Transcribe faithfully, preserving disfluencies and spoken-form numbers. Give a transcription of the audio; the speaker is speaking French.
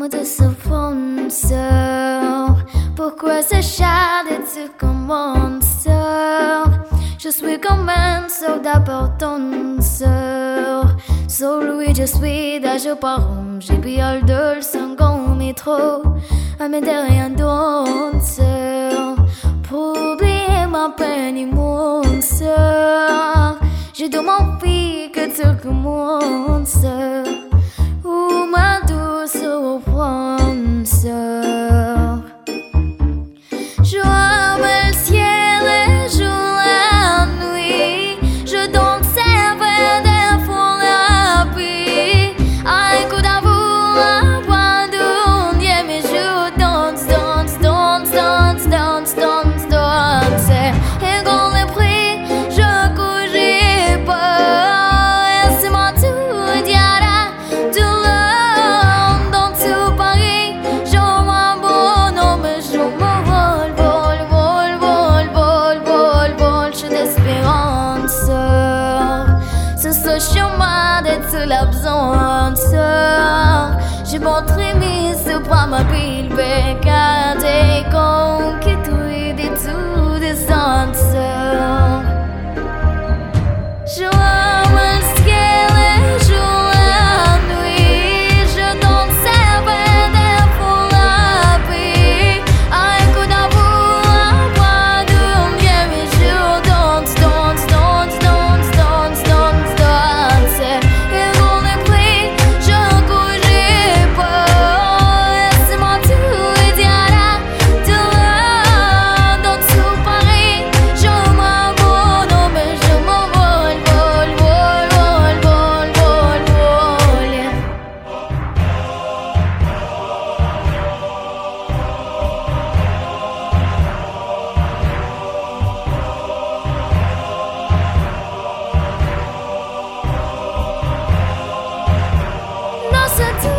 on te sponsor. Pourquoi s'acharner-tu comme mon sort? Je suis comme un soldat portant sort. Sur lui je suis d'âge par homme. J'ai piole de le second métro. À mes derrière danseur. Pour oublier ma peine et mon sort. J'ai de mon fille que tu commences. Ou ma douce offense. Je aime le ciel et je la nuit. Je t'observe des fois la pluie. Un coup d'amour, un point d'union. Mais je danse, danse, danse, danse, danse, danse, danse. Et quand le prix, je courais pas. Et c'est mon tour, diara, tout l'homme dans tout Paris. Je m'abonne, mais je m'envole, vol, vol, vol, vol, vol, vol. Je d'espérance. Sur ce chemin d'être l'absence, j'ai montré mes pas ma pile, bécane, des conquêtes, des tout des sens. Je aime le ciel et je la nuit. Je t'observe des fois la pluie. Un coup d'amour, un point d'union. Mais je danse, danse, danse, danse, danse, danse, danse. Et pour le prix, je courais pas. Et c'est mon tour, diara, tout l'homme dans tout Paris. Je m'abonne, mais je m'envole, vol, vol, vol, vol, vol, vol. Dans ce tour